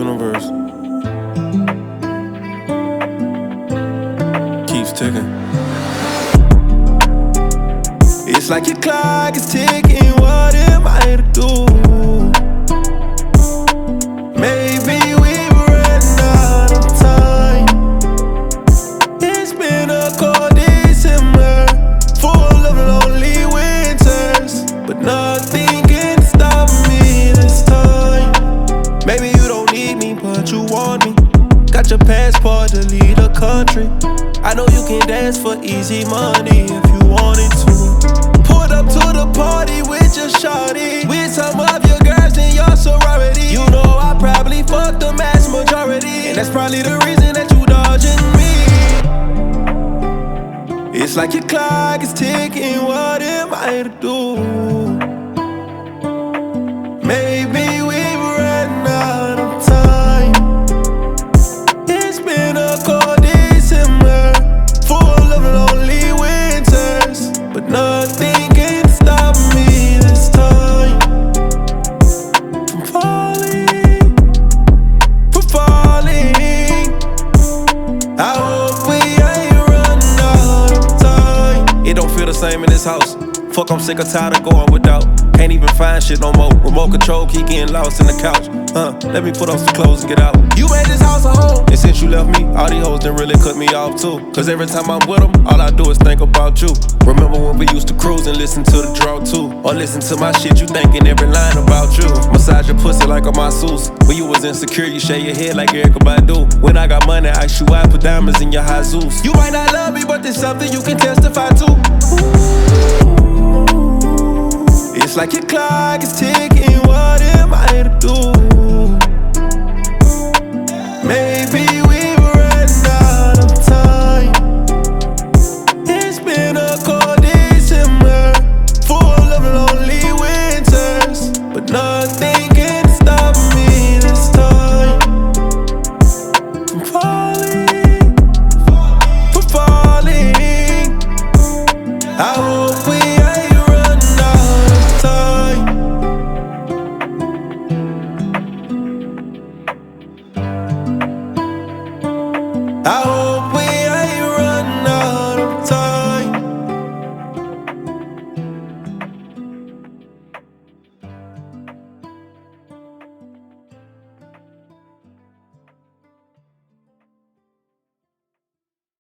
universe keeps ticking. It's like your clock is ticking. What am I to do? Maybe we've run out of time. It's been a cold December, full of lonely winters, but nothing can stop me this time. Maybe you don't need me, but you want me. Got your passport to leave the country. I know you can dance for easy money if you wanted to. Pulled up to the party with your shawty, with some of your girls in your sorority. You know I probably fucked the mass majority, and that's probably the reason that you dodging me. It's like your clock is ticking. What am I to do? Maybe we've run out of time. It's been a cold December, full of lonely winters, but nothing can stop me this time from falling, from falling. I hope we ain't run out of time. It don't feel the same in this house. Fuck, I'm sick or tired of going without. Can't even find shit no more. Remote control, keep getting lost in the couch. Let me put on some clothes and get out. You made this house a home, and since you left me, all these hoes done really cut me off too. Cause every time I'm with them, all I do is think about you. Remember when we used to cruise and listen to the draw too, or listen to my shit, you thinking every line about you. Massage your pussy like a masseuse. When you was insecure, you shake your head like Erykah Badu. When I got money, I shoot out, put diamonds in your high Zeus. You might not love me, but there's something you can testify to. It's like your clock is ticking. What am I to do? Maybe we've run out of time. It's been a cold December, full of lonely winters, but nothing can stop me this time from falling, from falling. I hope we ain't run out of time. I hope